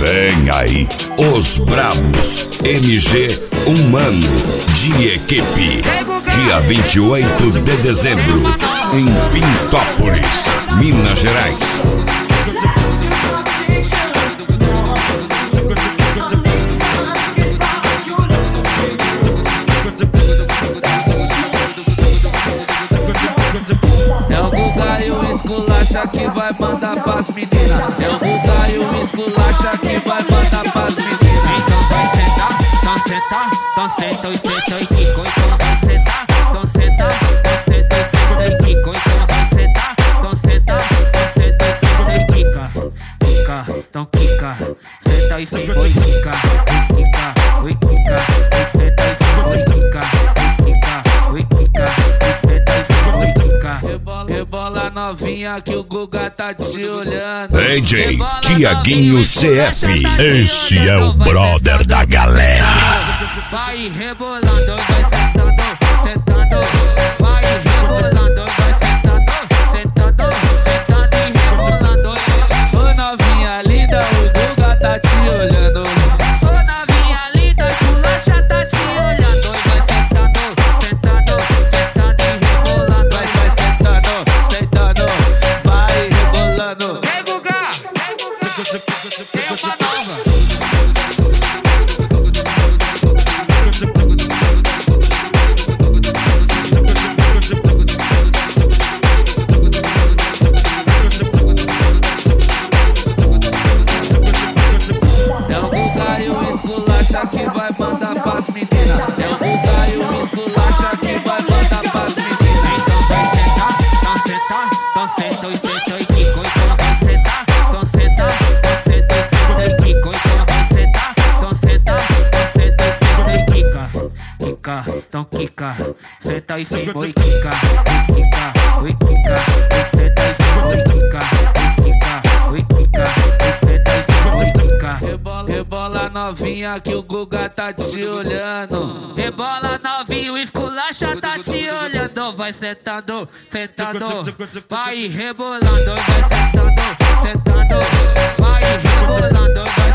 Vem aí, os brabos, MG Humano de equipe. Dia 28 de dezembro, em Pintópolis, Minas Gerais. É o Guga e o esculacha que vai mandar pras meninas. É o Guga e o esculacha que vai mandar pras meninas. Então vai sentar, então senta, então senta e senta e quico. Então vai sentar, então senta, então senta e senta e quico. Então vai sentar, então senta, então senta e senta e quica. Quica, então quica, senta e senta e quica. Quica, oi quica, senta e senta e quica. Quica, oi quica, senta e senta e quica. Rebola novinha que o Guga tá te olhando. DJ Tiaguinho CF. Esse é o brother da galera. Vai rebolando, vai sentando, sentando. Vai rebolando, vai sentando, sentando, sentando e rebolando. Ô novinha linda, o Guga tá te olhando. Ô novinha linda, esculacha tá te olhando. Vai sentando, sentando, sentando e rebolando. Vai sentando, sentando, vai rebolando. Ei, Guga, tem uma nova. É o Guga e o esculacha que vai mandar pras meninas. É o Guga e o esculacha que vai mandar pras meninas. Então vai sentar, então senta, então senta e senta e quico. Então vai sentar, então senta, então senta e senta e quico. Então vai sentar, então senta, então senta e senta e quica. Quica, então quica, senta e senta e quica. Quica, oi quica, senta e senta e quica. Quica, oi quica, senta e senta e quica. Rebola novinha que o Guga tá te olhando. Rebola novinho, esculacha tá te olhando. Vai sentando, sentando. Vai rebolando, vai sentando, sentando. Vai rebolando, vai